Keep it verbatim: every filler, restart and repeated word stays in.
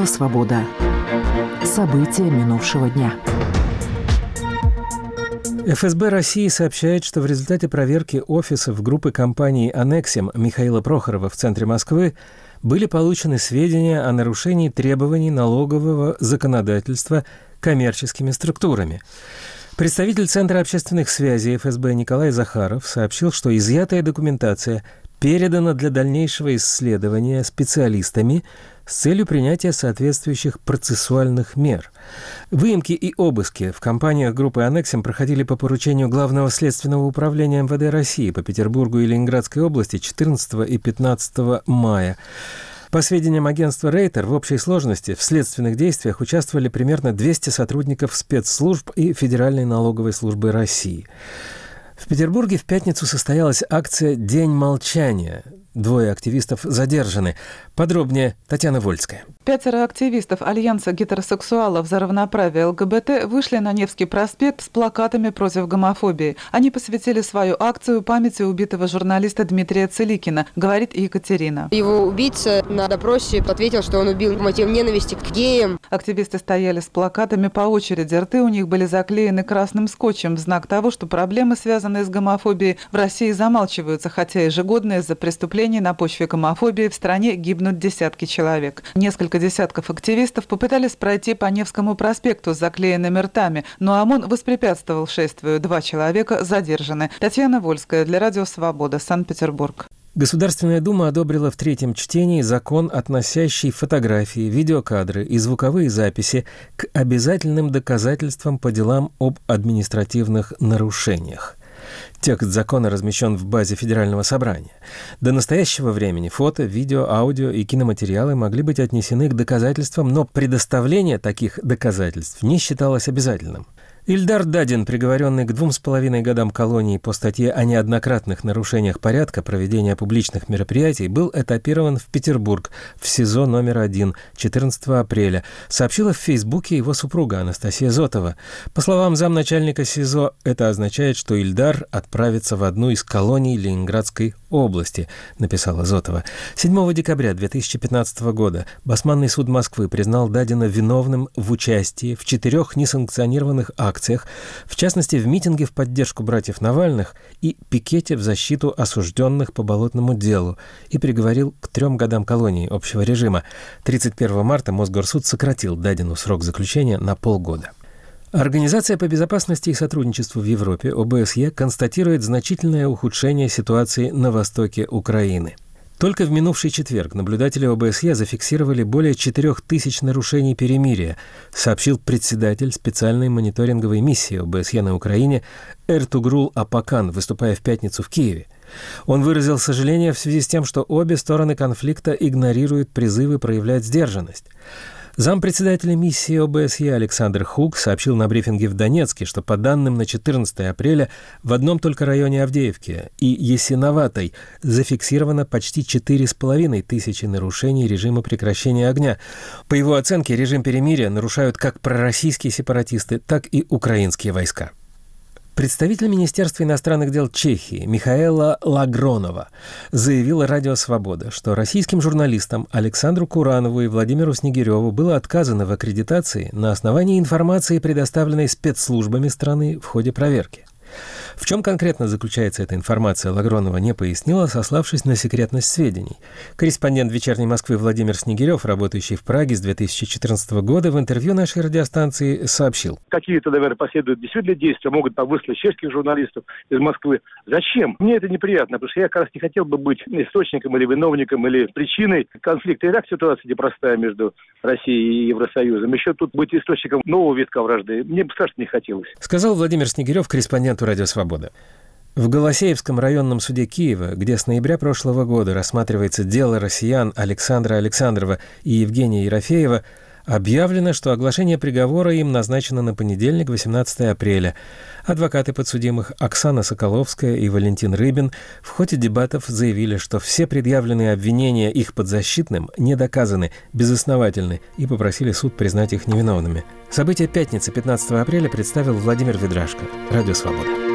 Радио «Свобода». События минувшего дня. эф эс бэ России сообщает, что в результате проверки офисов группы компаний «Аннексим» Михаила Прохорова в центре Москвы были получены сведения о нарушении требований налогового законодательства коммерческими структурами. Представитель Центра общественных связей эф эс бэ Николай Захаров сообщил, что изъятая документация передана для дальнейшего исследования специалистами с целью принятия соответствующих процессуальных мер. Выемки и обыски в компаниях группы «Аннексим» проходили по поручению Главного следственного управления эм вэ дэ России по Петербургу и Ленинградской области четырнадцатого и пятнадцатого мая. По сведениям агентства «Рейтер», в общей сложности в следственных действиях участвовали примерно двести сотрудников спецслужб и Федеральной налоговой службы России. В Петербурге в пятницу состоялась акция «День молчания». Двое активистов задержаны. Подробнее Татьяна Вольская. Пятеро активистов Альянса гетеросексуалов за равноправие эл гэ бэ тэ вышли на Невский проспект с плакатами против гомофобии. Они посвятили свою акцию памяти убитого журналиста Дмитрия Целикина, говорит Екатерина. Его убийца на допросе ответил, что он убил по мотивам ненависти к геям. Активисты стояли с плакатами по очереди. Рты у них были заклеены красным скотчем в знак того, что проблемы, связанные с гомофобией, в России замалчиваются, хотя ежегодно из-за преступлений на почве гомофобии в стране гибнут десятки человек. Несколько десятков активистов попытались пройти по Невскому проспекту с заклеенными ртами, но ОМОН воспрепятствовал шествию. Два человека задержаны. Татьяна Вольская для Радио «Свобода», Санкт-Петербург. Государственная Дума одобрила в третьем чтении закон, относящий фотографии, видеокадры и звуковые записи к обязательным доказательствам по делам об административных нарушениях. Текст закона размещен в базе Федерального собрания. До настоящего времени фото, видео, аудио и киноматериалы могли быть отнесены к доказательствам, но предоставление таких доказательств не считалось обязательным. Ильдар Дадин, приговоренный к двум с половиной годам колонии по статье о неоднократных нарушениях порядка проведения публичных мероприятий, был этапирован в Петербург в СИЗО номер один четырнадцатого апреля, сообщила в Фейсбуке его супруга Анастасия Зотова. По словам замначальника СИЗО, это означает, что Ильдар отправится в одну из колоний Ленинградской области, написала Зотова. седьмого декабря две тысячи пятнадцатого года Басманный суд Москвы признал Дадина виновным в участии в четырех несанкционированных акциях, акциях, в частности, в митинге в поддержку братьев Навальных и пикете в защиту осужденных по болотному делу, и приговорил к трем годам колонии общего режима. тридцать первого марта Мосгорсуд сократил Дадину срок заключения на полгода. Организация по безопасности и сотрудничеству в Европе, о бэ эс е, констатирует значительное ухудшение ситуации на востоке Украины. Только в минувший четверг наблюдатели о бэ эс е зафиксировали более четырех тысяч нарушений перемирия, сообщил председатель специальной мониторинговой миссии о бэ эс е на Украине Эртугрул Апакан, выступая в пятницу в Киеве. Он выразил сожаление в связи с тем, что обе стороны конфликта игнорируют призывы проявлять сдержанность. Зампредседателя миссии о бэ эс е Александр Хук сообщил на брифинге в Донецке, что по данным на четырнадцатое апреля в одном только районе Авдеевки и Ясиноватой зафиксировано почти четыре с половиной тысячи нарушений режима прекращения огня. По его оценке, режим перемирия нарушают как пророссийские сепаратисты, так и украинские войска. Представитель Министерства иностранных дел Чехии Михаэла Лагронова заявила Радио «Свобода», что российским журналистам Александру Куранову и Владимиру Снегиреву было отказано в аккредитации на основании информации, предоставленной спецслужбами страны в ходе проверки. В чем конкретно заключается эта информация, Лагронова не пояснила, сославшись на секретность сведений. Корреспондент «Вечерней Москвы» Владимир Снегирев, работающий в Праге с две тысячи четырнадцатого года, в интервью нашей радиостанции сообщил. Какие-то, наверное, последуют действительно действия, могут там выслать чешских журналистов из Москвы. Зачем? Мне это неприятно, потому что я как раз не хотел бы быть источником или виновником, или причиной конфликта. И так ситуация непростая между Россией и Евросоюзом. Еще тут быть источником нового витка вражды мне бы страшно не хотелось. Сказал Владимир Снегирев корреспонденту Радио «Свобода». В Голосеевском районном суде Киева, где с ноября прошлого года рассматривается дело россиян Александра Александрова и Евгения Ерофеева, объявлено, что оглашение приговора им назначено на понедельник, восемнадцатое апреля. Адвокаты подсудимых Оксана Соколовская и Валентин Рыбин в ходе дебатов заявили, что все предъявленные обвинения их подзащитным не доказаны, безосновательны, и попросили суд признать их невиновными. События пятницы, пятнадцатого апреля, представил Владимир Ведрашко. Радио «Свобода».